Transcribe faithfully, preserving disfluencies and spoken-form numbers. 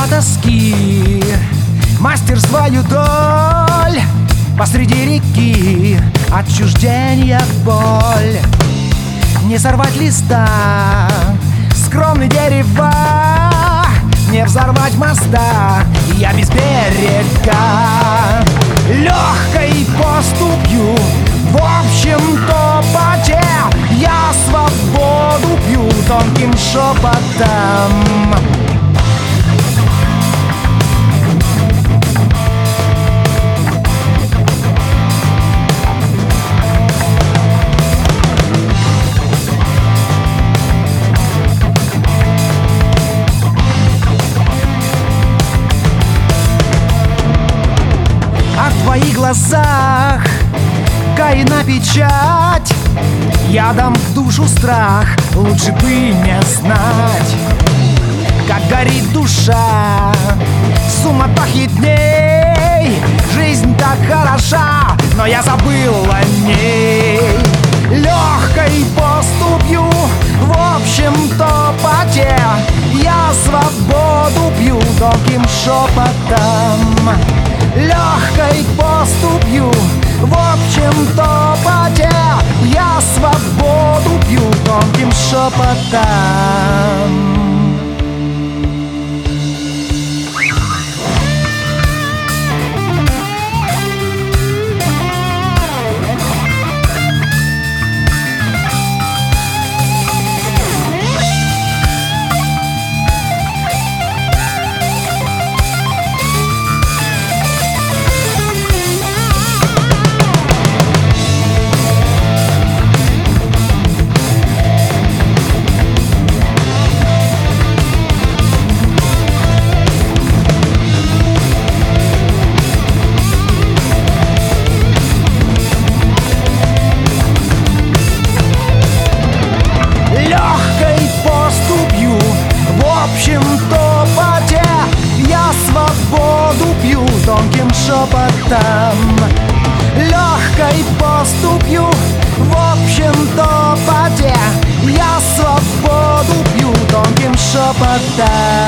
тоски, мастер свою доль посреди реки, отчуждения боль. Не сорвать листа, скромный дерева, не взорвать моста, я без берега. Легкой поступью, в общем-то поте, я свободу пью тонким шепотом. В твоих глазах Каина печать, я дам в душу страх, лучше бы не знать. Как горит душа в суматохе дней, жизнь так хороша, но я забыл о ней. Легкой поступью, в общем-то поте, я свободу пью тонким шепотом. Легкой поступью, в общем-то поте, я свободу пью тонким шепотом. Тонким шепотом, легкой поступью, в общем-то поте, я свободу пью тонким шепотом.